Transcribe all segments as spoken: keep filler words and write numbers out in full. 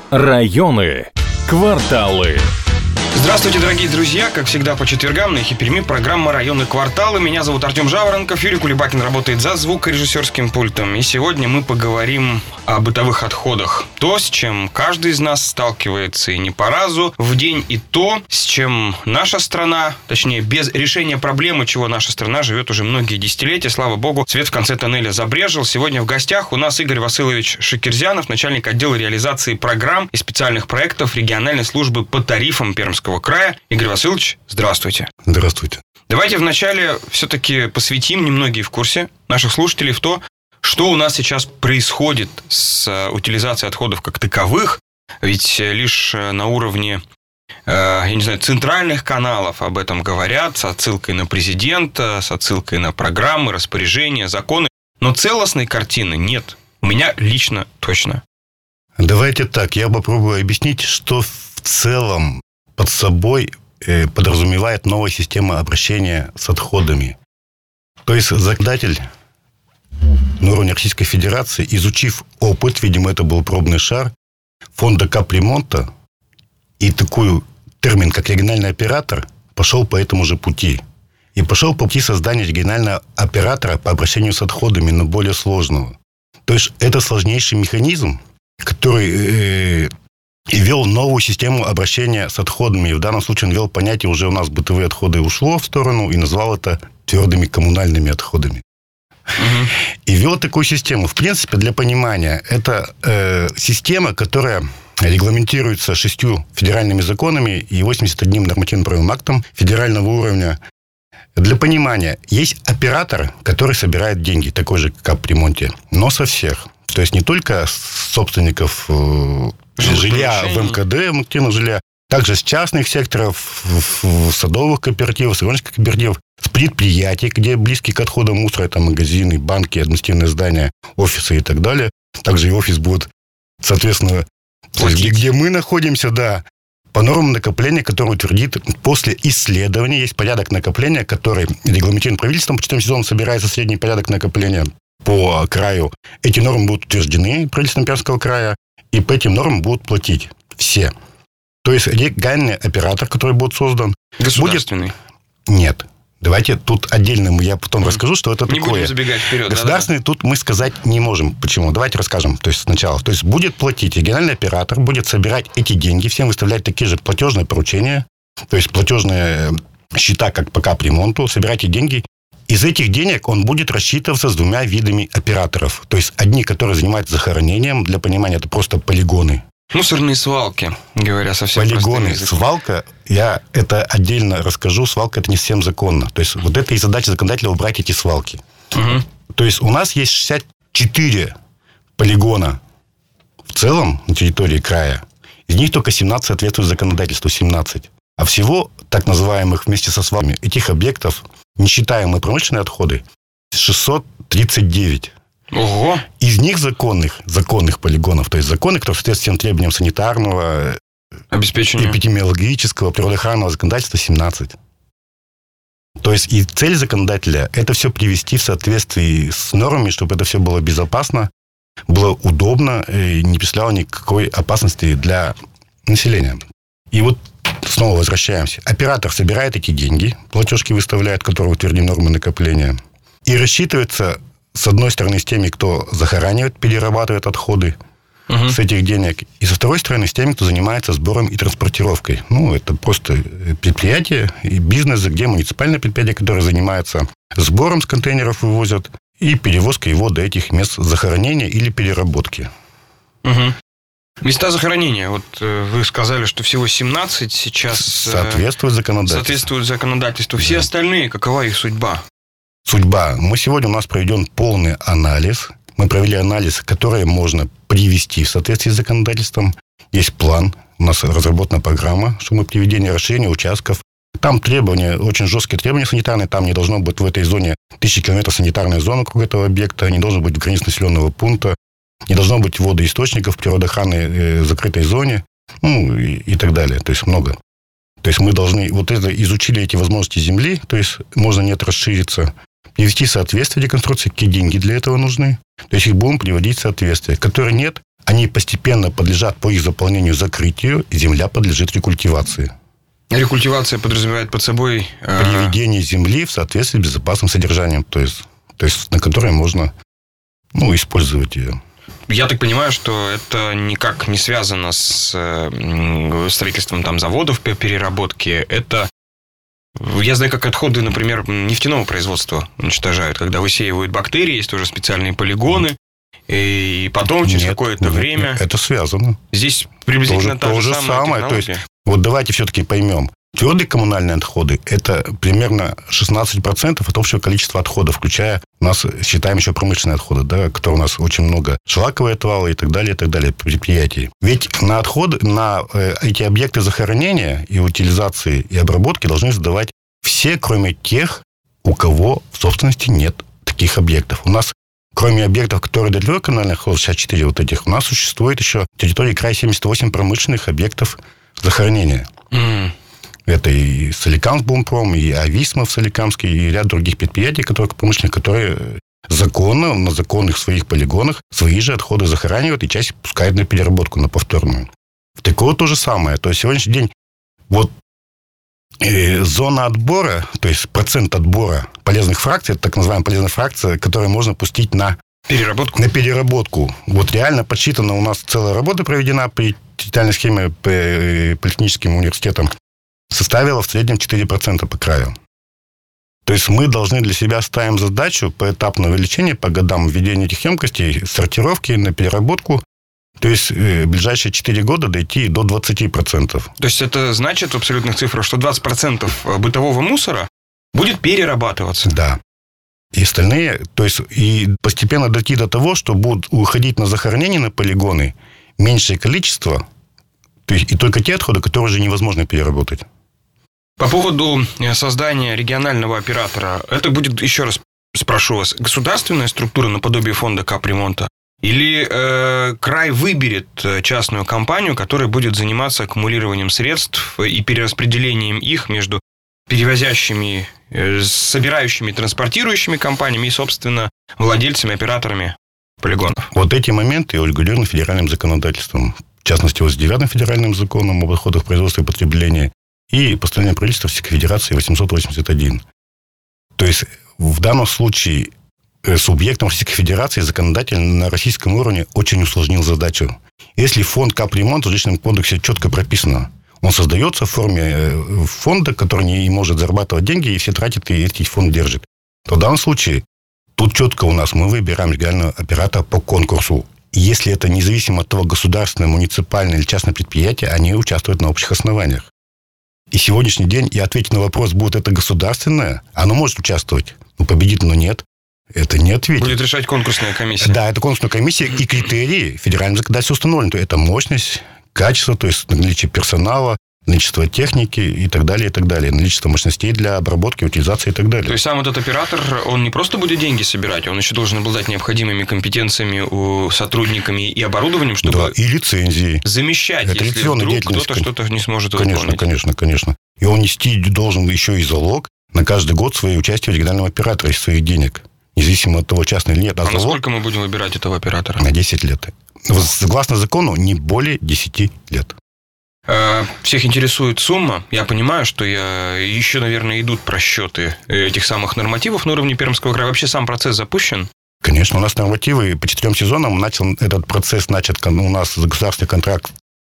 Районы, кварталы. Здравствуйте, дорогие друзья! Как всегда, по четвергам на Эхе Перми программа «Районы, кварталы». Меня зовут Артем Жаворонков, Юрий Кулебакин работает за звукорежиссерским пультом. И сегодня мы поговорим о бытовых отходах. То, с чем каждый из нас сталкивается и не по разу в день, и то, с чем наша страна, точнее, без решения проблемы, чего наша страна живет уже многие десятилетия. Слава богу, свет в конце тоннеля забрезжил. Сегодня в гостях у нас Игорь Васылович Шакирзянов, начальник отдела реализации программ и специальных проектов региональной службы по тарифам Пермского края. Игорь Васильевич, здравствуйте. Здравствуйте. Давайте вначале все-таки посвятим, немногие в курсе, наших слушателей в то, что у нас сейчас происходит с утилизацией отходов как таковых. Ведь лишь на уровне, я не знаю, центральных каналов об этом говорят, с отсылкой на президента, с отсылкой на программы, распоряжения, законы. Но целостной картины нет. У меня лично точно. Давайте так, я попробую объяснить, что в целом под собой подразумевает новая система обращения с отходами. То есть законодатель на уровне Российской Федерации, изучив опыт, видимо, это был пробный шар, фонда капремонта и такой термин, как региональный оператор, пошел по этому же пути. И пошел по пути создания регионального оператора по обращению с отходами, но более сложного. То есть это сложнейший механизм, который э, и ввел новую систему обращения с отходами. И в данном случае он ввел понятие, уже у нас бытовые отходы ушло в сторону, и назвал это твердыми коммунальными отходами. Угу. И ввел такую систему. В принципе, для понимания, это э, система, которая регламентируется шестью федеральными законами и восемьдесят одним нормативно-правовым актом федерального уровня. Для понимания, есть оператор, который собирает деньги, такой же, как в капремонте, но со всех. То есть не только с собственников э, жилья в эм ка дэ, активного жилья, также с частных секторов, в садовых кооперативах, садоводческих кооперативов, с предприятий, где близкие к отходам мусора, это магазины, банки, административные здания, офисы и так далее. Также и офис будет, соответственно, где, где мы находимся, да, по нормам накопления, которые утвердит после исследования. Есть порядок накопления, который регламентирован правительством. По четырем сезонам собирается средний порядок накопления по краю. Эти нормы будут утверждены правительством Пермского края, и по этим нормам будут платить все. То есть региональный оператор, который будет создан... Государственный? Будет... Нет. Давайте тут отдельно я потом mm. расскажу, что это не такое. Не будем забегать вперед. Государственный, да, да, да. Тут мы сказать не можем. Почему? Давайте расскажем. То есть сначала. То есть будет платить региональный оператор, будет собирать эти деньги, всем выставлять такие же платежные поручения, то есть платежные счета, как по капремонту, собирать эти деньги. Из этих денег он будет рассчитываться с двумя видами операторов. То есть одни, которые занимаются захоронением, для понимания, это просто полигоны. Мусорные свалки, говоря совсем полигоны, свалка, я это отдельно расскажу. Свалка – это не совсем законно. То есть вот это и задача законодателя – убрать эти свалки. Угу. То есть у нас есть шестьдесят четыре полигона в целом на территории края. Из них только семнадцать соответствует законодательству, семнадцать. А всего, так называемых вместе со свалками, этих объектов, не считаем мы промышленные отходы, шестьсот тридцать девять. Ого. Из них законных, законных полигонов, то есть законы, которые соответствуют всем требованиям санитарного, обеспечения, эпидемиологического, природоохранного законодательства, семнадцать. То есть и цель законодателя – это все привести в соответствии с нормами, чтобы это все было безопасно, было удобно и не представляло никакой опасности для населения. И вот снова возвращаемся. Оператор собирает эти деньги, платежки выставляет, которые утвердим нормы накопления, и рассчитывается, с одной стороны, с теми, кто захоранивает, перерабатывает отходы, угу, с этих денег, и со второй стороны, с теми, кто занимается сбором и транспортировкой. Ну, это просто предприятие и бизнес, где муниципальное предприятие, которое занимается сбором с контейнеров, вывозят, и перевозкой его до этих мест захоронения или переработки. Угу. Места захоронения. Вот вы сказали, что всего семнадцать сейчас... Соответствует законодательству. Соответствует законодательству. Все, да, остальные, какова их судьба? Судьба. Мы сегодня, у нас проведен полный анализ. Мы провели анализ, который можно привести в соответствии с законодательством. Есть план. У нас разработана программа, чтобы приведение расширения участков. Там требования, очень жесткие требования санитарные. Там не должно быть в этой зоне тысячи километров санитарной зоны вокруг этого объекта. Не должно быть в границе населенного пункта. Не должно быть водоисточников в природоохранной э, закрытой зоне. Ну, и, и так далее. То есть много. То есть мы должны... Вот это изучили эти возможности земли. То есть можно нет расшириться. Привести в соответствие деконструкции, какие деньги для этого нужны. То есть их будем приводить в соответствие. Которые нет, они постепенно подлежат по их заполнению закрытию, и земля подлежит рекультивации. Рекультивация подразумевает под собой... Э... Приведение земли в соответствии с безопасным содержанием, то есть, то есть на которой можно ну, использовать ее. Я так понимаю, что это никак не связано с э, строительством там, заводов по переработке. Это... Я знаю, как отходы, например, нефтяного производства уничтожают, когда высеивают бактерии, есть тоже специальные полигоны, и потом через нет, какое-то нет, время... Это связано. Здесь приблизительно та то же же самая самое. технология. То есть, вот давайте все-таки поймем. Твердые коммунальные отходы – это примерно шестнадцать процентов от общего количества отходов, включая, у нас считаем еще промышленные отходы, да, которые у нас очень много, шлаковые отвалы и так далее, и так далее, предприятий. Ведь на отходы, на э, эти объекты захоронения и утилизации и обработки должны сдавать все, кроме тех, у кого в собственности нет таких объектов. У нас, кроме объектов, которые для твердых коммунальных отходов, шестьдесят четыре вот этих, у нас существует еще на территории края семьдесят восемь промышленных объектов захоронения. Mm. Это и Соликамск-Бумпром, и Ависма в Соликамске, и ряд других предприятий, которые промышленных, которые законно, на законных своих полигонах свои же отходы захоранивают и часть пускают на переработку, на повторную. В ТКО то же самое. То есть, сегодняшний день вот э, зона отбора, то есть процент отбора полезных фракций, это так называемая полезная фракция, которую можно пустить на переработку. На переработку. Вот реально подсчитана у нас целая работа проведена при территориальной схеме политехническим университетом. Составила в среднем четыре процента по краю. То есть мы должны для себя ставим задачу поэтапного увеличения по годам введения этих емкостей, сортировки на переработку. То есть в ближайшие четыре года дойти до двадцать процентов. То есть это значит в абсолютных цифрах, что двадцать процентов бытового мусора будет перерабатываться? Да. И остальные, то есть и постепенно дойти до того, что будут уходить на захоронение на полигоны меньшее количество, то есть и только те отходы, которые уже невозможно переработать. По поводу создания регионального оператора, это будет, еще раз спрошу вас, государственная структура наподобие фонда капремонта? Или э, край выберет частную компанию, которая будет заниматься аккумулированием средств и перераспределением их между перевозящими, э, собирающими, транспортирующими компаниями и, собственно, владельцами, операторами полигонов? Вот эти моменты урегулированы федеральным законодательством. В частности, вот с девятым федеральным законом об отходах производства и потребления и постановлением правительства Российской Федерации восемьсот восемьдесят один. То есть, в данном случае субъектом Российской Федерации законодатель на российском уровне очень усложнил задачу. Если фонд капремонт в жилищном кодексе четко прописано, он создается в форме фонда, который не может зарабатывать деньги, и все тратят, и эти фонд держит. То в данном случае тут четко у нас мы выбираем регионального оператора по конкурсу. И если это независимо от того, государственное, муниципальное или частное предприятие, они участвуют на общих основаниях. И сегодняшний день, и ответить на вопрос, будет это государственное, оно может участвовать. Но победит, но нет. Это не ответит. Будет решать конкурсная комиссия. Да, это конкурсная комиссия, и критерии федеральным законодательством установлены. То это мощность, качество, то есть наличие персонала, количество техники и так далее, и так далее. Наличие мощностей для обработки, утилизации и так далее. То есть сам этот оператор, он не просто будет деньги собирать, он еще должен обладать необходимыми компетенциями у сотрудниками и оборудованием, чтобы да, и лицензии. Замещать, это если вдруг кто-то что-то не сможет конечно, выполнить. Конечно, конечно, конечно. И он нести должен еще и залог на каждый год свое участие в региональном операторе из своих денег. Независимо от того, частный или нет. А, а на сколько мы будем выбирать этого оператора? На десять лет. Согласно закону, не более десять лет. Всех интересует сумма. Я понимаю, что я... еще, наверное, идут просчеты этих самых нормативов на уровне Пермского края. Вообще сам процесс запущен? Конечно, у нас нормативы по четырем сезонам. Начал этот процесс, начат у нас государственный контракт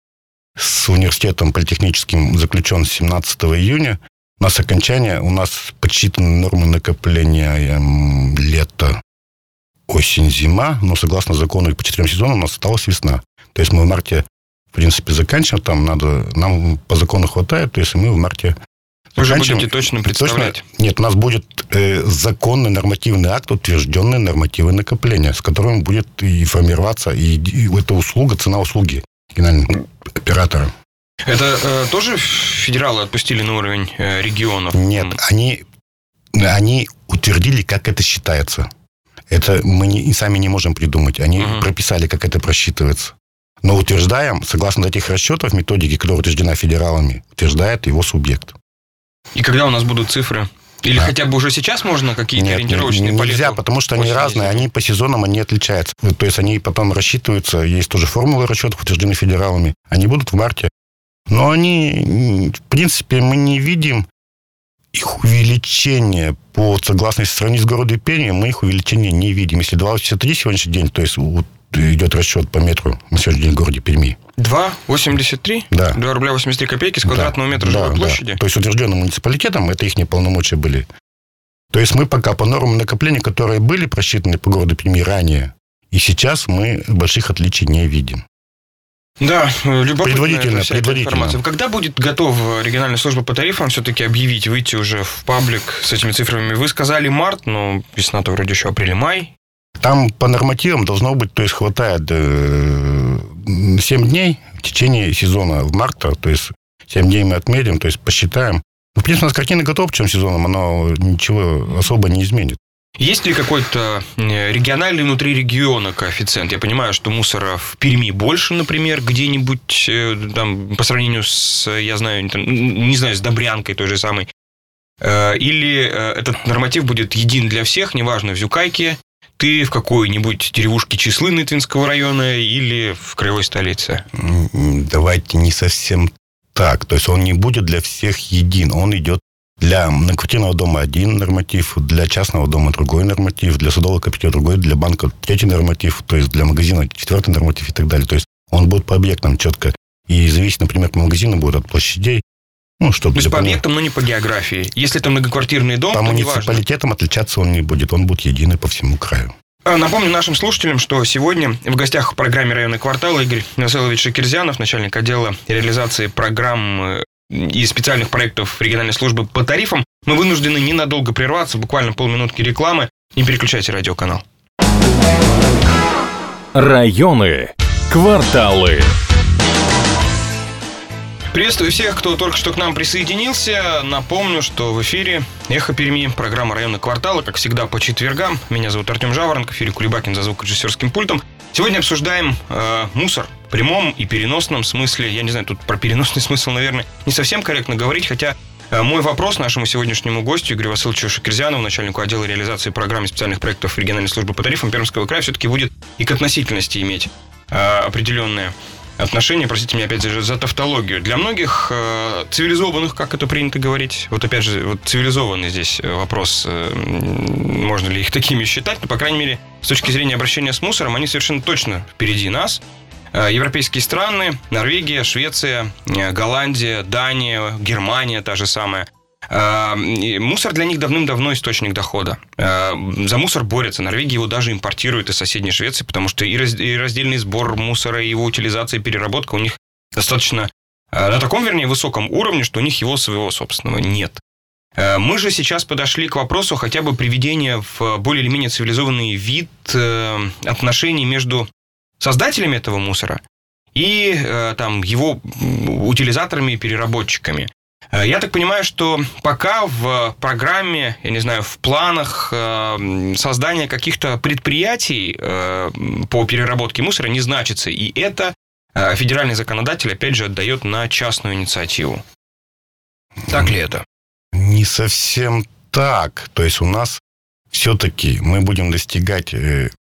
с университетом политехническим заключен семнадцатого июня. У нас окончание, у нас подсчитаны нормы накопления лето, осень, зима. Но согласно закону по четырем сезонам у нас осталась весна. То есть мы в марте, в принципе, заканчиваем. Там надо, нам по закону хватает, то есть мы в марте Вы же будете точно представлять? Точно, нет, у нас будет э, законный нормативный акт, утвержденные нормативы накопления, с которым будет и формироваться и, и эта услуга, цена услуги регионального оператора. Это э, тоже федералы отпустили на уровень э, регионов? Нет, они, они утвердили, как это считается. Это мы не, сами не можем придумать. Они угу. прописали, как это просчитывается. Но утверждаем, согласно этих расчетов, методики, которая утверждена федералами, утверждает его субъект. И когда у нас будут цифры? Или да. хотя бы уже сейчас можно какие-то Нет, ориентировочные по нельзя, лету потому что они осени разные, сделать? они по сезонам они отличаются. То есть они потом рассчитываются, есть тоже формулы расчетов, утверждены федералами. Они будут в марте. Но они, в принципе, мы не видим их увеличения по, согласно, если сравнить с городом Пермью, мы их увеличения не видим. Если два восемьдесят три сегодняшний день, то есть вот идет расчет по метру на сегодняшний день в городе Перми. два восемьдесят три? Да. два рубля восемьдесят три копейки с квадратного да, метра да, жилой да. площади? То есть утвержденным муниципалитетом, это их полномочия были. То есть мы пока по нормам накопления, которые были просчитаны по городу Перми ранее, и сейчас мы больших отличий не видим. Да, любопытная Предварительно, вся эта предварительно. информация. Когда будет готова региональная служба по тарифам все-таки объявить, выйти уже в паблик с этими цифрами? Вы сказали март, но весна-то вроде еще апрель-май. Там по нормативам должно быть, то есть хватает семь дней в течение сезона в марта, то есть семь дней мы отметим, то есть посчитаем. В принципе, у нас картина готова, причем сезоном, оно ничего особо не изменит. Есть ли какой-то региональный внутри региона коэффициент? Я понимаю, что мусора в Перми больше, например, где-нибудь там, по сравнению с, я знаю, не знаю, с Добрянкой той же самой. Или этот норматив будет един для всех, неважно, в Зюкайке, ты в какой-нибудь деревушке Числы Нытвинского района или в краевой столице? Давайте не совсем так. То есть он не будет для всех един. Он идет для многоквартирного дома один норматив, для частного дома другой норматив, для судового кооператива другой, для банка третий норматив, то есть для магазина четвертый норматив и так далее. То есть он будет по объектам четко. И зависит, например, по магазину будет от площадей. Ну, чтобы То есть по понять. объектам, но не по географии. Если это многоквартирный дом, По то неважно. муниципалитетам отличаться он не будет. Он будет единый по всему краю. Напомню нашим слушателям, что сегодня в гостях в программе «Районный квартал» Игорь Насылович Шакирзянов, начальник отдела реализации программ и специальных проектов региональной службы по тарифам. Мы вынуждены ненадолго прерваться, буквально полминутки рекламы. Не переключайте радиоканал. Районы, кварталы. Приветствую всех, кто только что к нам присоединился. Напомню, что в эфире «Эхо Перми», программа «Районный квартал», как всегда, по четвергам. Меня зовут Артем Жаворонков, Юрий Кулебакин за звукорежиссерским пультом. Сегодня обсуждаем э, мусор в прямом и переносном смысле. Я не знаю, тут про переносный смысл, наверное, не совсем корректно говорить, хотя э, мой вопрос нашему сегодняшнему гостю Игорю Васильевичу Шакирзянову, начальнику отдела реализации программ и специальных проектов региональной службы по тарифам Пермского края, все-таки будет и к относительности иметь э, определенные отношения, простите меня опять же за тавтологию. Для многих э, цивилизованных, как это принято говорить, вот опять же, вот цивилизованный здесь вопрос, э, можно ли их такими считать, но, по крайней мере, с точки зрения обращения с мусором, они совершенно точно впереди нас. Э, европейские страны, Норвегия, Швеция, э, Голландия, Дания, Германия та же самая. Мусор для них давным-давно источник дохода. За мусор борются. Норвегия его даже импортирует из соседней Швеции, потому что и раздельный сбор мусора, и его утилизация, и переработка у них достаточно на таком, вернее, высоком уровне, что у них его своего собственного нет. Мы же сейчас подошли к вопросу хотя бы приведения в более или менее цивилизованный вид отношений между создателями этого мусора и там, его утилизаторами и переработчиками. Я так понимаю, что пока в программе, я не знаю, в планах создания каких-то предприятий по переработке мусора не значится. И это федеральный законодатель, опять же, отдает на частную инициативу. Так ли это? Не совсем так. То есть у нас все-таки мы будем достигать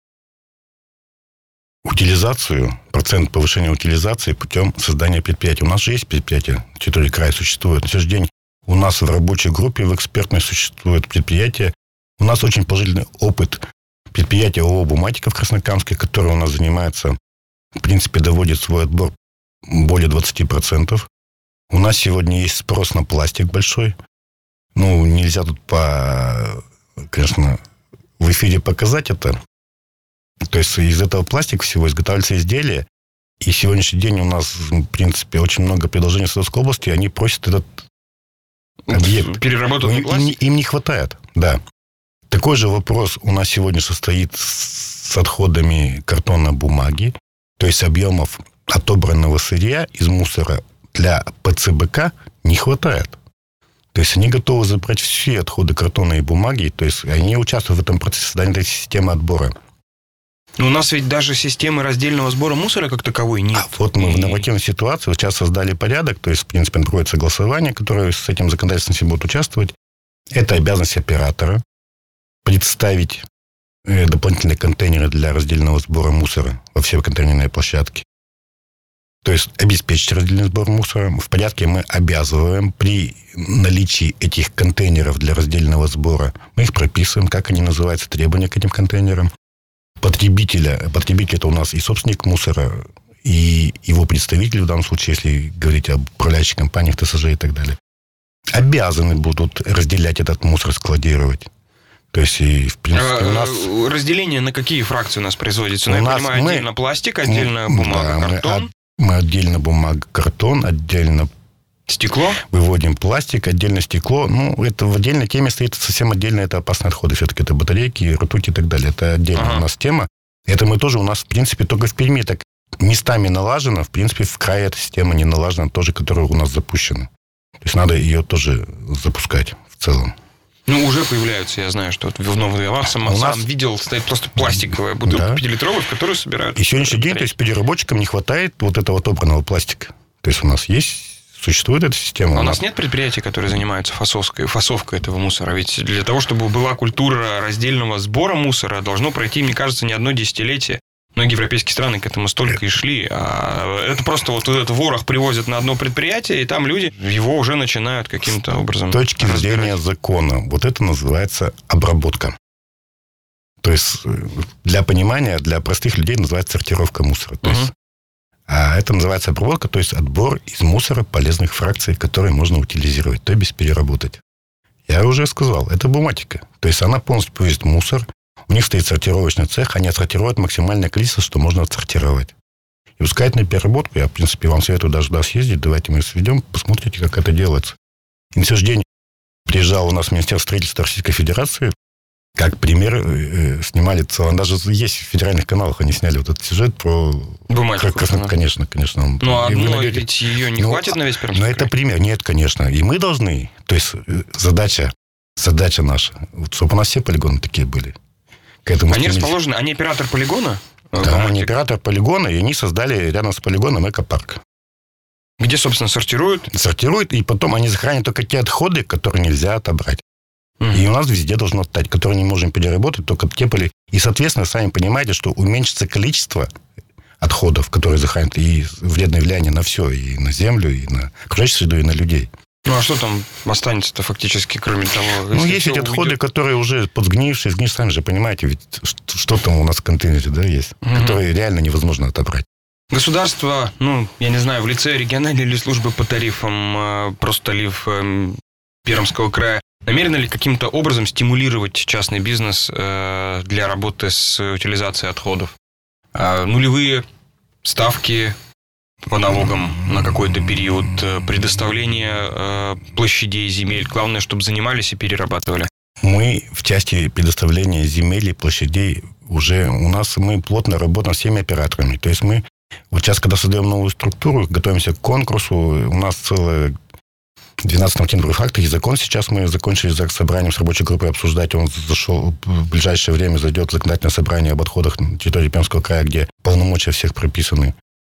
утилизацию, процент повышения утилизации путем создания предприятий. У нас же есть предприятия, на территории края существуют. На сегодняшний день у нас в рабочей группе, в экспертной существует предприятие. У нас очень положительный опыт предприятия ООО «Буматика» в Краснокамске, которое у нас занимается, в принципе, доводит свой отбор более двадцать процентов. У нас сегодня есть спрос на пластик большой. Ну, нельзя тут, по, конечно, в эфире показать это. То есть из этого пластика всего изготавливаются изделия. И сегодняшний день у нас, в принципе, очень много предложений в Свердловской области. Они просят этот объект. Переработанный пластик? Им, им не хватает, да. Такой же вопрос у нас сегодня состоит с отходами картонной бумаги. То есть объемов отобранного сырья из мусора для ПЦБК не хватает. То есть они готовы забрать все отходы картонной бумаги. То есть они участвуют в этом процессе создания этой системы отбора. Но у нас ведь даже системы раздельного сбора мусора как таковой нет. А вот мы в нормативной ситуации вот сейчас создали порядок, то есть, в принципе, проводится согласование, которое с этим законодательством все будут участвовать. Это обязанность оператора представить дополнительные контейнеры для раздельного сбора мусора во все контейнерные площадки. То есть обеспечить раздельный сбор мусора. В порядке мы обязываем при наличии этих контейнеров для раздельного сбора, мы их прописываем, как они называются, требования к этим контейнерам. Потребителя, потребитель это у нас и собственник мусора, и его представитель, в данном случае, если говорить об управляющей компании, ТСЖ и так далее, обязаны будут разделять этот мусор, складировать. То есть, и, в принципе, у нас... Разделение на какие фракции у нас производится? Ну, я понимаю, мы... отдельно пластик, отдельно бумага, да, картон. Мы, мы отдельно бумага, картон, отдельно... Стекло? Выводим пластик, отдельно стекло. Ну, это в отдельной теме стоит совсем отдельно, это опасные отходы. Все-таки это батарейки, ртуть и так далее. Это отдельная ага. у нас тема. Это мы тоже у нас, в принципе, только в Перми так местами налажено. В принципе, в крае эта система не налажена, тоже, которая у нас запущена. То есть, надо ее тоже запускать в целом. Ну, уже появляются, я знаю, что в Новый Явар сам, сам нас... видел, стоит просто пластиковая бутылка да. пятилитровая, в которую собирают. И сегодняшний день, то есть, переработчикам не хватает вот этого отобранного пластика. То есть, у нас есть... Существует эта система. А у нас нет предприятий, которые занимаются фасовкой, фасовкой этого мусора? Ведь для того, чтобы была культура раздельного сбора мусора, должно пройти, мне кажется, не одно десятилетие. Многие европейские страны к этому столько и шли. А это просто вот этот ворох привозят на одно предприятие, и там люди его уже начинают каким-то образом С точки разбирать. Зрения закона, вот это называется обработка. То есть, для понимания, для простых людей называется сортировка мусора. То есть, а это называется обработка, то есть отбор из мусора полезных фракций, которые можно утилизировать, то есть переработать. Я уже сказал, это буматика. То есть она полностью повезет мусор, у них стоит сортировочный цех, они отсортируют максимальное количество, что можно отсортировать. И пускать на переработку, я, в принципе, вам советую даже туда съездить, давайте мы сведем, посмотрите, как это делается. И на сегодняшний день приезжал у нас Министерство строительства Российской Федерации, как пример, э, снимали целый... Даже есть в федеральных каналах, они сняли вот этот сюжет про... Бумажку. Как, конечно, конечно. Ну, а одной ведь ее не ну, хватит на весь Пермский край? Ну, это пример. Нет, конечно. И мы должны... То есть, задача, задача наша, вот, чтобы у нас все полигоны такие были. К этому они стремились. расположены... Они оператор полигона? Да, они оператор полигона, и они создали рядом с полигоном экопарк. Где, собственно, сортируют? Сортируют, и потом они захоранят только те отходы, которые нельзя отобрать. И у нас везде должно стать, которые не можем переработать, только те поли. И, соответственно, сами понимаете, что уменьшится количество отходов, которые захоранят, и вредное влияние на все, и на землю, и на окружающую среду, и на людей. Ну, а что там останется-то фактически, кроме того? Ну, есть эти отходы, уйдет... которые уже подсгнившие, сгнившие, сами же понимаете, ведь что там у нас в контейнере, да, есть, угу. которые реально невозможно отобрать. Государство, ну, я не знаю, в лице региональной или службы по тарифам, просто лив Пермского края, намерено ли каким-то образом стимулировать частный бизнес э, для работы с утилизацией отходов? Э, нулевые ставки по налогам на какой-то период, э, предоставление э, площадей, земель. Главное, чтобы занимались и перерабатывали. Мы в части предоставления земель и площадей уже... У нас мы плотно работаем с всеми операторами. То есть мы вот сейчас, когда создаем новую структуру, готовимся к конкурсу, у нас целая... двенадцать нормативных актов и закон. Сейчас мы закончили за собранием с рабочей группой обсуждать. Он зашел, в ближайшее время зайдет законодательное собрание об отходах на территории Пермского края, где полномочия всех прописаны.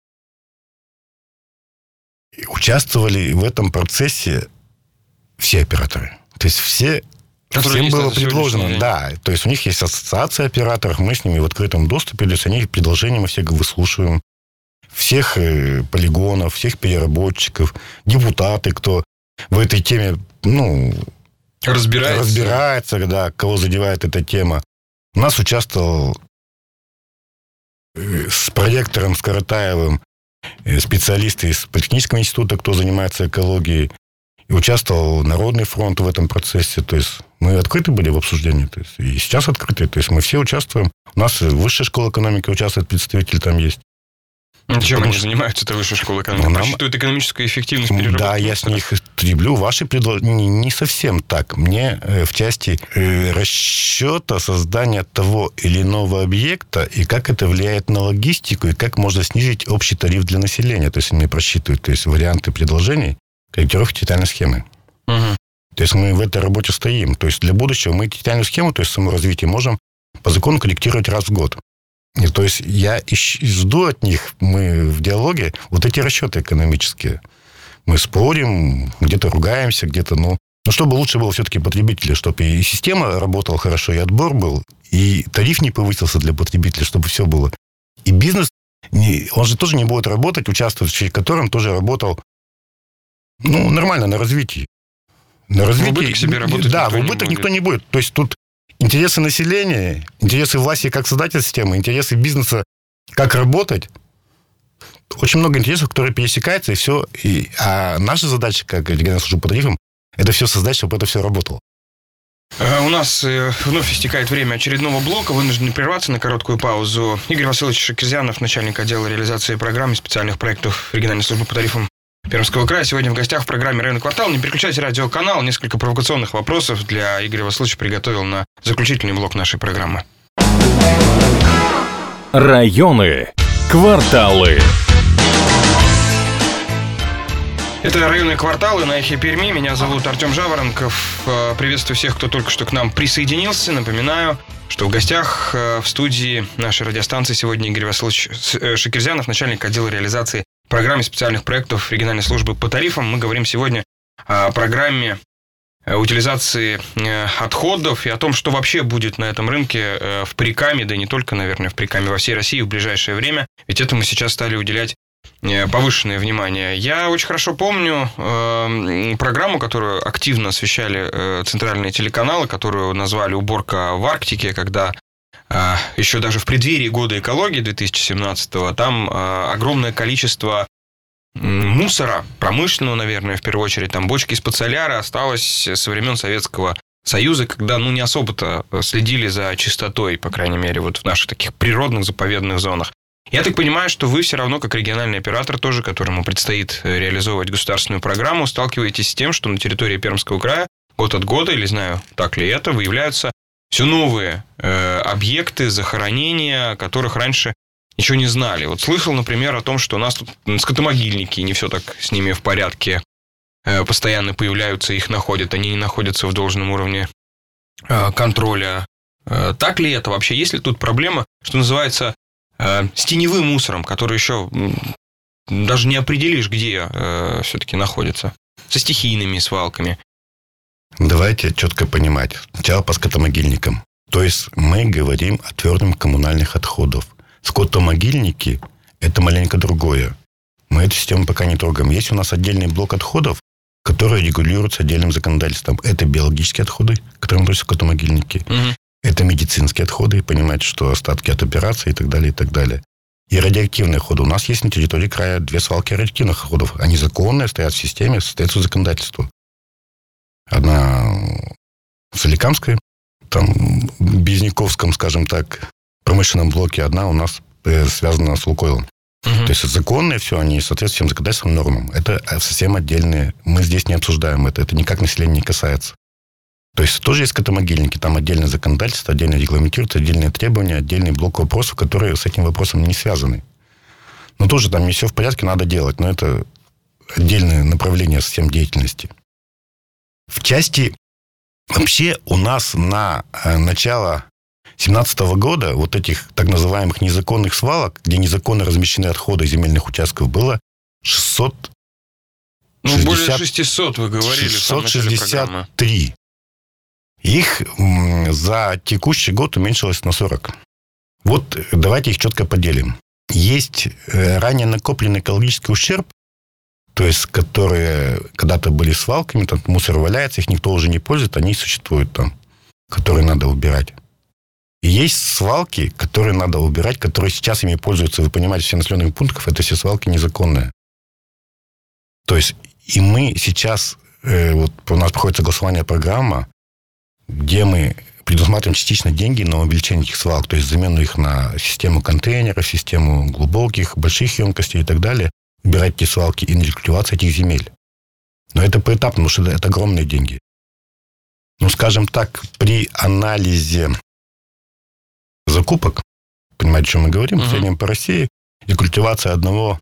И участвовали в этом процессе все операторы. То есть все... Которые всем было предложено, да. То есть у них есть ассоциация операторов, мы с ними в открытом доступе, то есть они предложения мы все выслушиваем. Всех полигонов, всех переработчиков, депутаты, кто в этой теме, ну, разбирается, разбирается, да, кого задевает эта тема. У нас участвовал с проректором Скоротаевым специалисты из Политехнического института, кто занимается экологией. И участвовал Народный фронт в этом процессе. То есть мы открыты были в обсуждении. То есть, и сейчас открыты. То есть мы все участвуем. У нас Высшая школа экономики участвует, представитель там есть. Чем Потому они что... занимаются, это Высшая школа экономики? Нам... Рассчитывают экономическую эффективность переработки? Да, я с них треблю. Ваши предложения не, не совсем так. Мне э, в части э, расчета создания того или иного объекта, и как это влияет на логистику, и как можно снизить общий тариф для населения. То есть они просчитывают то есть, варианты предложений, корректировки территориальной схемы. Угу. То есть мы в этой работе стоим. То есть для будущего мы территориальную схему, то есть саморазвитие, можем по закону корректировать раз в год. И, то есть я ищ, жду от них, мы в диалоге, вот эти расчеты экономические. Мы спорим, где-то ругаемся, где-то, ну, Но чтобы лучше было все-таки потребителя, чтобы и система работала хорошо, и отбор был, и тариф не повысился для потребителя, чтобы все было. И бизнес, не, он же тоже не будет работать, участвовать в котором тоже работал, ну, нормально, на развитии. На развитии. В убыток себе работать да, никто в убыток не никто не будет. То есть тут интересы населения, интересы власти как создателя системы, интересы бизнеса как работать. Очень много интересов, которые пересекаются, и все. И, а наша задача, как региональная служба по тарифам, это все создать, чтобы это все работало. У нас вновь истекает время очередного блока. Вынуждены прерваться на короткую паузу. Игорь Васильевич Шакирзянов, начальник отдела реализации программ и специальных проектов региональной службы по тарифам Пермского края. Сегодня в гостях в программе «Районный квартал». Не переключайте радиоканал. Несколько провокационных вопросов для Игоря Васильевича приготовил на заключительный блок нашей программы. Районы. Кварталы. Это «Районные кварталы» на Эхе Перми. Меня зовут Артем Жаворонков. Приветствую всех, кто только что к нам присоединился. Напоминаю, что в гостях в студии нашей радиостанции сегодня Игорь Васильевич Шакирзянов, начальник отдела реализации программ и специальных проектов региональной службы по тарифам. Мы говорим сегодня о программе утилизации отходов и о том, что вообще будет на этом рынке в Прикаме, да и не только, наверное, в Прикаме, во всей России в ближайшее время. Ведь этому сейчас стали уделять повышенное внимание. Я очень хорошо помню э, программу, которую активно освещали э, центральные телеканалы, которую назвали «Уборка в Арктике», когда э, еще даже в преддверии года экологии две тысячи семнадцатого там э, огромное количество мусора, промышленного, наверное, в первую очередь, там бочки из-под соляра осталось со времен Советского Союза, когда ну, не особо-то следили за чистотой, по крайней мере, вот в наших таких природных заповедных зонах. Я так понимаю, что вы все равно, как региональный оператор тоже, которому предстоит реализовывать государственную программу, сталкиваетесь с тем, что на территории Пермского края год от года, или знаю, так ли это, выявляются все новые э, объекты захоронения, которых раньше ничего не знали. Вот слышал, например, о том, что у нас тут скотомогильники, не все так с ними в порядке, э, постоянно появляются, их находят, они не находятся в должном уровне э, контроля. Э, так ли это вообще? Есть ли тут проблема, что называется, с теневым мусором, который еще даже не определишь, где э, все-таки находится, со стихийными свалками? Давайте четко понимать. Сначала по скотомогильникам. То есть мы говорим о твердых коммунальных отходах. Скотомогильники – это маленько другое. Мы эту систему пока не трогаем. Есть у нас отдельный блок отходов, который регулируется отдельным законодательством. Это биологические отходы, которые относятся к скотомогильники. Угу. Это медицинские отходы, понимаете, что остатки от операции и так далее, и так далее. И радиоактивные отходы. У нас есть на территории края две свалки радиоактивных отходов. Они законные, стоят в системе, соответствуют законодательству. Одна в Соликамской, там, в Безняковском, скажем так, промышленном блоке. Одна у нас связана с Лукойлом. Угу. То есть законные все, они соответствуют всем законодательствам, нормам. Это совсем отдельные. Мы здесь не обсуждаем это. Это никак населения не касается. То есть тоже есть скотомогильники, там отдельное законодательство, отдельно регламентируется, отдельные требования, отдельный блок вопросов, которые с этим вопросом не связаны. Но тоже там не все в порядке, надо делать, но это отдельное направление совсем деятельности. В части вообще у нас на начало две тысячи семнадцатого года вот этих так называемых незаконных свалок, где незаконно размещены отходы земельных участков, было шестьсот шестьдесят, ну, более шестисот, вы говорили, шестьсот шестьдесят три. Их за текущий год уменьшилось на сорок. Вот давайте их четко поделим. Есть ранее накопленный экологический ущерб, то есть которые когда-то были свалками, там мусор валяется, их никто уже не пользует, они существуют там, которые надо убирать. И есть свалки, которые надо убирать, которые сейчас ими пользуются, вы понимаете, все населенных пунктов, это все свалки незаконные. То есть и мы сейчас, вот у нас проходит согласование программа, где мы предусматриваем частично деньги на увеличение этих свалок, то есть замену их на систему контейнеров, систему глубоких, больших емкостей и так далее, убирать эти свалки и на рекультивацию этих земель. Но это поэтапно, потому что это, это огромные деньги. Ну, скажем так, при анализе закупок, понимаете, о чем мы говорим, uh-huh. в среднем по России, рекультивация одного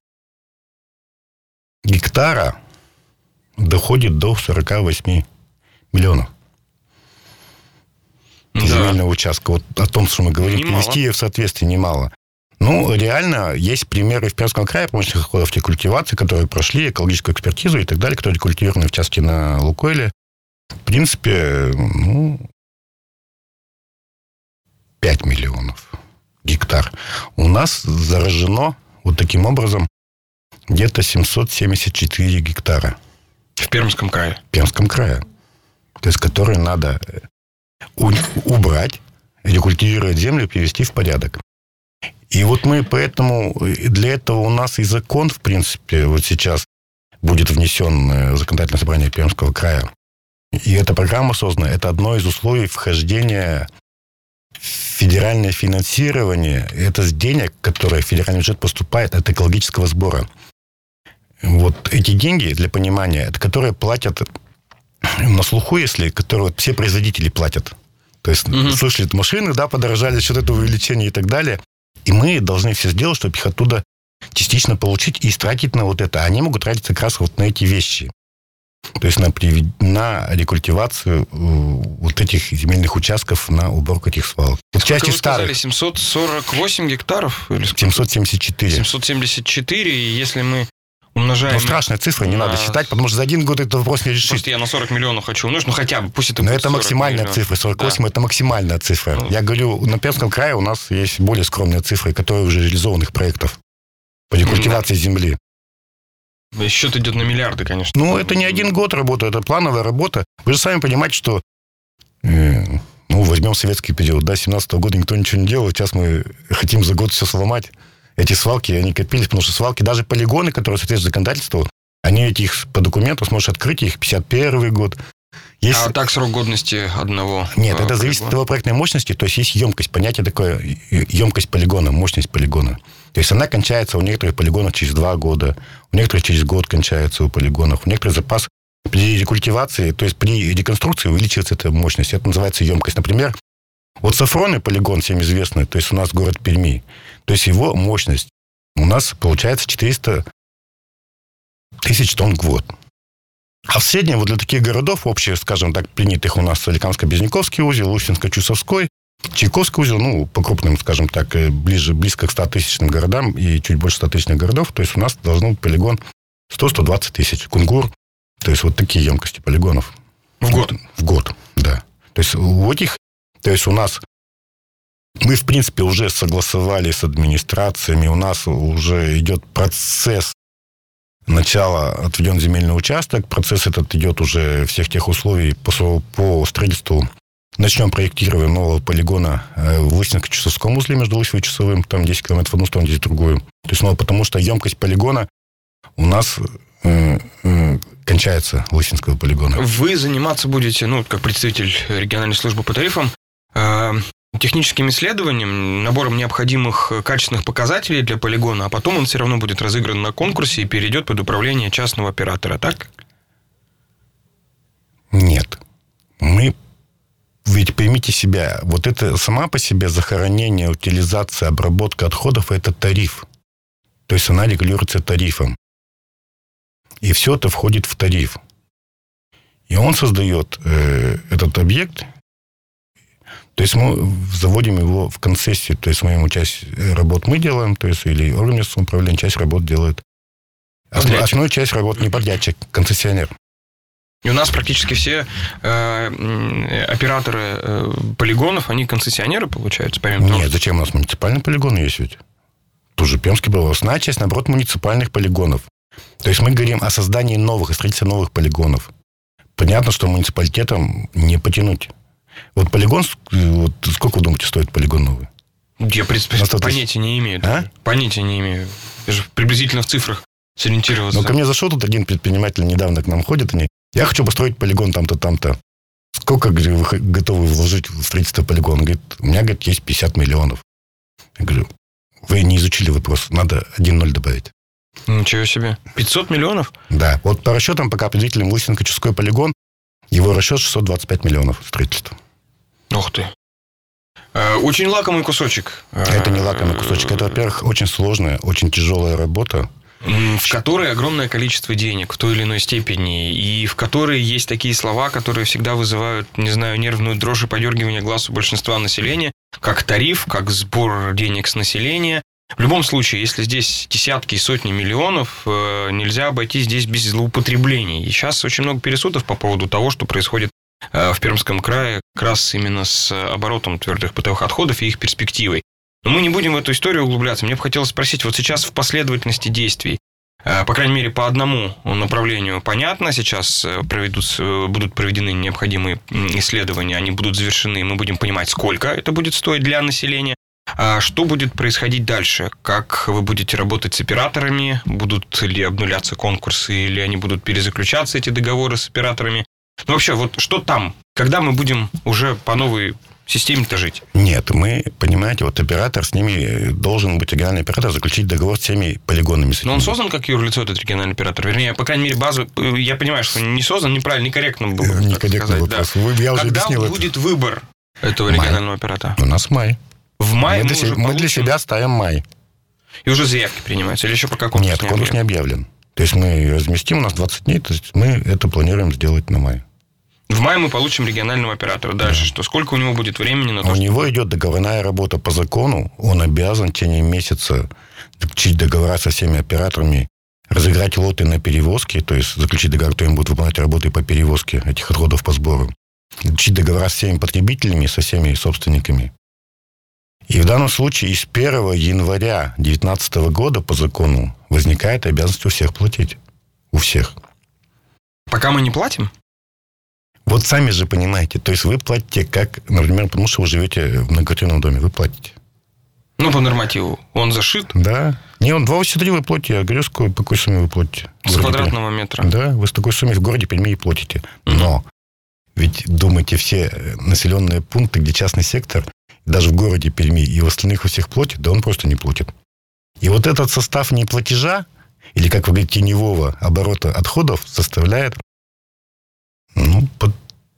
гектара доходит до сорок восемь миллионов. Земельного да. участка. Вот о том, что мы говорим, привести ее в соответствие немало. Ну, реально, есть примеры в Пермском крае промышленных отходов рекультивации, которые прошли экологическую экспертизу и так далее, которые рекультивированы, в частности, на Лукойле. В принципе, ну, пять миллионов гектар. У нас заражено вот таким образом где-то семьсот семьдесят четыре гектара. В Пермском крае? В Пермском крае. То есть, которые надо убрать, рекультивировать землю, привести в порядок. И вот мы поэтому, для этого у нас и закон, в принципе, вот сейчас будет внесен в законодательное собрание Пермского края. И эта программа создана, это одно из условий вхождения в федеральное финансирование. Это с денег, которые в федеральный бюджет поступает от экологического сбора. Вот эти деньги, для понимания, это которые платят на слуху, если, которые все производители платят. То есть, угу. слышали, машины, да, подорожали за счет этого увеличения и так далее. И мы должны все сделать, чтобы их оттуда частично получить и истратить на вот это. Они могут тратиться как раз вот на эти вещи. То есть на, на рекультивацию вот этих земельных участков, на уборку этих свалок. В части старых. семьсот сорок восемь гектаров? Или семьсот семьдесят четыре. семьсот семьдесят четыре, и если мы умножаем... Ну, страшная цифра, не на... надо считать, потому что за один год этот вопрос не решить. Просто я на сорок миллионов хочу умножить, ну хотя бы, пусть это Но будет это максимальная миллионов. Цифра, сорок восемь да. это максимальная цифра. Ну. Я говорю, на Пермском крае у нас есть более скромные цифры, которые уже реализованных проектов по рекультивации да. земли. Счет идет на миллиарды, конечно. Ну, это не один год работа, это плановая работа. Вы же сами понимаете, что, э, ну, возьмем советский период, да, семнадцатого года никто ничего не делал, сейчас мы хотим за год все сломать. Эти свалки, они копились, потому что свалки, даже полигоны, которые соответствуют законодательству, они этих по документу сможешь открыть, их пятьдесят первый год. Есть... А так срок годности одного? Нет, это полигона. Зависит от его проектной мощности, то есть есть емкость, понятие такое, емкость полигона, мощность полигона. То есть она кончается у некоторых полигонов через два года, у некоторых через год кончается у полигонов, у некоторых запас при рекультивации, то есть при реконструкции увеличивается эта мощность. Это называется емкость. Например, вот Сафронный полигон, всем известный, то есть у нас город Перми, то есть его мощность у нас получается четыреста тысяч тонн в год. А в среднем вот для таких городов, общие, скажем так, принятых у нас Соликамско-Безняковский узел, Ущинско-Чусовской, Чайковский узел, ну, по крупным, скажем так, ближе, близко к стотысячным городам и чуть больше стотысячных городов, то есть у нас должен быть полигон сто - сто двадцать тысяч. Кунгур, то есть вот такие емкости полигонов. В год? В год, да. То есть у этих, то есть у нас, мы, в принципе, уже согласовали с администрациями, у нас уже идет процесс начала отведен земельный участок, процесс этот идет уже всех тех условий по, по строительству. Начнем проектирование нового полигона в Лысинско-Чусовском узле между Лысьвой и Чусовым. Там десять километров в одну сторону, десять в другую. То есть, ну, потому что емкость полигона у нас э, э, кончается, Лысинского полигона. Вы заниматься будете, ну, как представитель региональной службы по тарифам, э, техническим исследованием, набором необходимых качественных показателей для полигона, а потом он все равно будет разыгран на конкурсе и перейдет под управление частного оператора, так? Нет. Мы... Ведь поймите себя, вот это сама по себе захоронение, утилизация, обработка отходов – это тариф. То есть она регулируется тарифом. И все это входит в тариф. И он создает э, этот объект. То есть мы заводим его в концессию. То есть мы ему часть работ мы делаем, то есть или орган местного управления, часть работ делает. Основ, основную часть работ не подрядчик, концессионер. И у нас практически все э, операторы э, полигонов, они концессионеры, получаются? Помимо Нет, того, зачем у нас муниципальные полигоны есть ведь? Тут же Пермский был. Основная часть, наоборот, муниципальных полигонов. То есть мы говорим о создании новых, о строительстве новых полигонов. Понятно, что муниципалитетам не потянуть. Вот полигон, вот сколько вы думаете, стоит полигон новый? Я, в принципе, понятия не имею. А? Понятия не имею. Я же приблизительно в цифрах сориентироваться. Ну, ко мне зашел тут один предприниматель, недавно к нам ходит, они... Я хочу построить полигон там-то, там-то. Сколько, говорю, вы готовы вложить в строительство полигона? Говорит, у меня, говорит, есть пятьдесят миллионов. Я говорю, вы не изучили вопрос, надо один ноль добавить. Ничего себе. пятьсот миллионов? Да. Вот по расчетам, пока определителем Лысинско-Чусовской полигон, его расчет шестьсот двадцать пять миллионов строительства. Ух ты. Очень лакомый кусочек. Это не лакомый кусочек. Это, во-первых, очень сложная, очень тяжелая работа. В которой огромное количество денег в той или иной степени, и в которой есть такие слова, которые всегда вызывают, не знаю, нервную дрожь и подергивание глаз у большинства населения, как тариф, как сбор денег с населения. В любом случае, если здесь десятки и сотни миллионов, нельзя обойтись здесь без злоупотреблений. И сейчас очень много пересудов по поводу того, что происходит в Пермском крае как раз именно с оборотом твердых бытовых отходов и их перспективой. Но мы не будем в эту историю углубляться. Мне бы хотелось спросить, вот сейчас в последовательности действий, по крайней мере, по одному направлению понятно, сейчас проведут, будут проведены необходимые исследования, они будут завершены, мы будем понимать, сколько это будет стоить для населения. А что будет происходить дальше? Как вы будете работать с операторами? Будут ли обнуляться конкурсы, или они будут перезаключаться, эти договоры с операторами? Ну, вообще, вот что там? Когда мы будем уже по новой системе-то жить? Нет, мы, понимаете, вот оператор, с ними должен быть региональный оператор, заключить договор с всеми полигонами. С Но он создан как юрлицо, этот региональный оператор? Вернее, по крайней мере, базу, я понимаю, что не создан, неправильно, некорректно было бы Некорректно вопрос. Да. Я уже Когда объяснил будет это. Выбор этого май. Регионального оператора? У нас май. В мае мы, мы, для, уже мы получим... для себя ставим май. И уже заявки принимаются? Или еще пока конкурс Нет, не конкурс объявлен? не объявлен. То есть мы разместим, у нас двадцать дней, то есть мы это планируем сделать на май. В мае мы получим регионального оператора. Дальше да. что? Сколько у него будет времени на то, У что... него идет договорная работа по закону. Он обязан в течение месяца заключить договора со всеми операторами, разыграть лоты на перевозки, то есть заключить договор, кто им будет выполнять работы по перевозке этих отходов по сбору. Заключить договора с всеми потребителями, со всеми собственниками. И в данном случае с первого января две тысячи девятнадцатого года по закону возникает обязанность у всех платить. У всех. Пока мы не платим? Вот сами же понимаете, то есть вы платите как, например, потому что вы живете в многоквартирном доме, вы платите. Ну, по нормативу. Он зашит? Да. Не, он два восемьдесят три вы платите, а Грёзскую по какой сумме вы платите? С квадратного метра? Да, вы с такой суммой в городе Перми и платите. Но ведь думайте, все населенные пункты, где частный сектор, даже в городе Перми и в остальных у всех платит, да он просто не платит. И вот этот состав неплатежа, или, как вы говорите, теневого оборота отходов составляет ну, под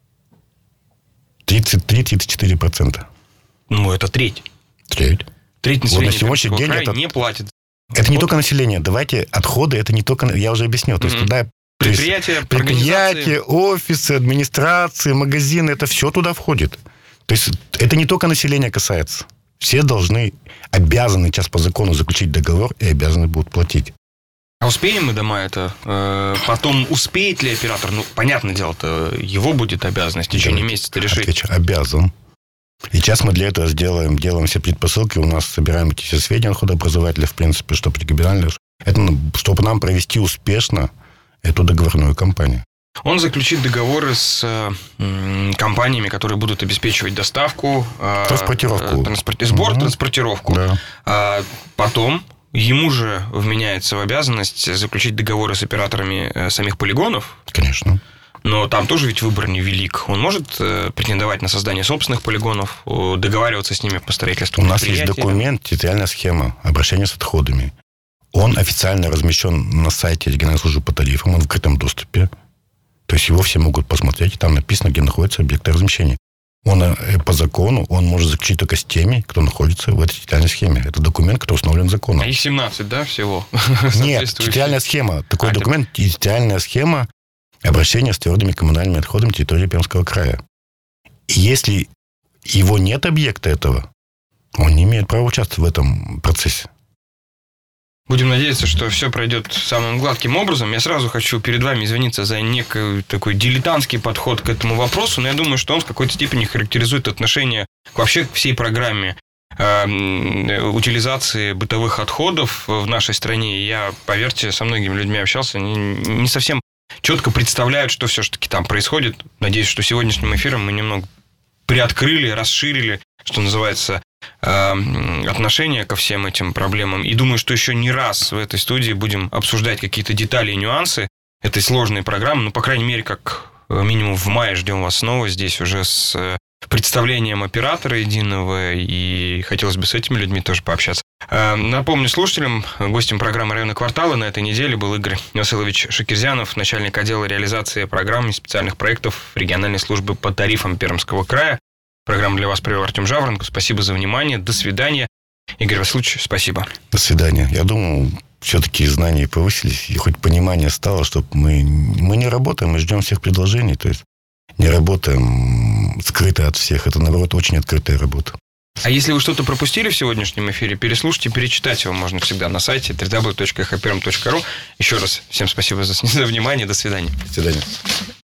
тридцать три - тридцать четыре процента. Ну, это треть. Треть. Треть населения вот на сегодняшний день края это... не платит. Это вот. Не только население. Давайте, отходы, это не только... Я уже объяснил. Mm-hmm. То есть туда... Предприятия, предприятия, офисы, администрации, магазины, это все туда входит. То есть это не только население касается. Все должны, обязаны сейчас по закону заключить договор и обязаны будут платить. А успеем мы до мая это? Э, потом успеет ли оператор? Ну, понятное дело, это его будет обязанность в течение месяца решить. Отвечу, обязан. И сейчас мы для этого сделаем, делаем все предпосылки. У нас собираем эти все сведения отходообразователя, в принципе, чтобы регионально, это, чтобы нам провести успешно эту договорную кампанию. Он заключит договоры с э, компаниями, которые будут обеспечивать доставку, э, транспортировку, транспорт, сбор, угу. транспортировку. Да. А потом ему же вменяется в обязанность заключить договоры с операторами э, самих полигонов. Конечно. Но там тоже ведь выбор невелик. Он может э, претендовать на создание собственных полигонов, э, договариваться с ними по строительству. У нас есть документ, территориальная схема обращения с отходами. Он официально размещен на сайте региональной службы по тарифам, он в открытом доступе. То есть его все могут посмотреть, и там написано, где находятся объекты размещения. Он по закону, он может заключить только с теми, кто находится в этой территориальной схеме. Это документ, который установлен законом. А их семнадцать, да, всего? Нет, территориальная схема. Такой а, документ, это... территориальная схема обращения с твердыми коммунальными отходами территории Пермского края. И если его нет объекта этого, он не имеет права участвовать в этом процессе. Будем надеяться, что все пройдет самым гладким образом. Я сразу хочу перед вами извиниться за некий такой дилетантский подход к этому вопросу, но я думаю, что он в какой-то степени характеризует отношение к вообще к всей программе э, утилизации бытовых отходов в нашей стране. Я, поверьте, со многими людьми общался, не, не совсем четко представляют, что все-таки там происходит. Надеюсь, что сегодняшним эфиром мы немного приоткрыли, расширили, что называется, отношение ко всем этим проблемам. И думаю, что еще не раз в этой студии будем обсуждать какие-то детали и нюансы этой сложной программы. Ну, по крайней мере, как минимум в мае ждем вас снова здесь уже с представлением оператора единого. И хотелось бы с этими людьми тоже пообщаться. Напомню слушателям, гостем программы «Районные кварталы» на этой неделе был Игорь Василович Шакирзянов, начальник отдела реализации программ и специальных проектов региональной службы по тарифам Пермского края. Программу для вас провел Артем Жаворонков. Спасибо за внимание. До свидания. Игорь Васильевич, спасибо. До свидания. Я думаю, все-таки знания повысились, и хоть понимание стало, что мы, мы не работаем, мы ждем всех предложений. То есть не работаем скрыто от всех. Это, наоборот, очень открытая работа. А если вы что-то пропустили в сегодняшнем эфире, переслушайте, перечитать его можно всегда на сайте дабл ю дабл ю дабл ю точка эхо перм точка ру. Еще раз всем спасибо за, за внимание. До свидания. До свидания.